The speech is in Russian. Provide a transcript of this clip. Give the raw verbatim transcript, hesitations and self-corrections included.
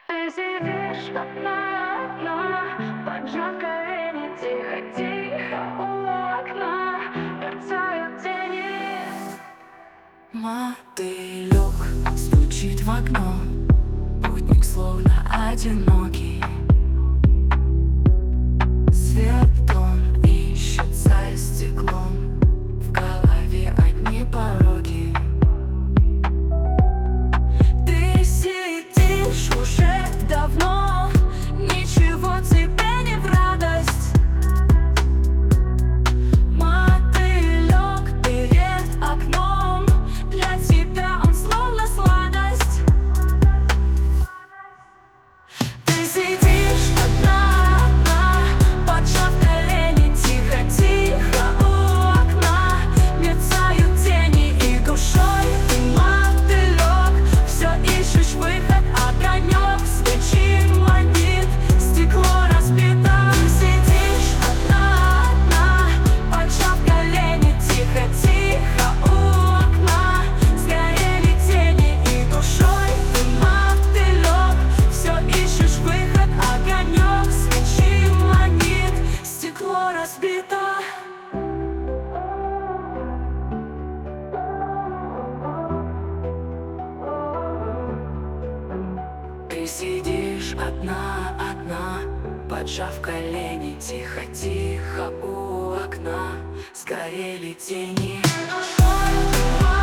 Ты сидишь одна, одна, поджав колени, тихо-тихо у окна мерцают тени. Мотылек стучит в окно, путник словно одинокий. Свет он ищет за стеклом, в голове одни пороги. Ты сидишь уже давно, ничего тебе не в радость. Мотылек перед окном, для тебя он словно сладость. Ты сидишь одна, одна, поджав колени, тихо-тихо у окна мерцают тени, и душой ты, мотылек, все ищешь выход, огонек свечи манит, стекло разбито. Ты сидишь одна, одна, поджав колени, тихо-тихо у окна сгорели тени, и душой ты, мотылек, все ищешь выход, огонек свечи манит, стекло разбито. Ты сидишь одна, одна, поджав колени, тихо-тихо у окна сгорели тени. Душой ты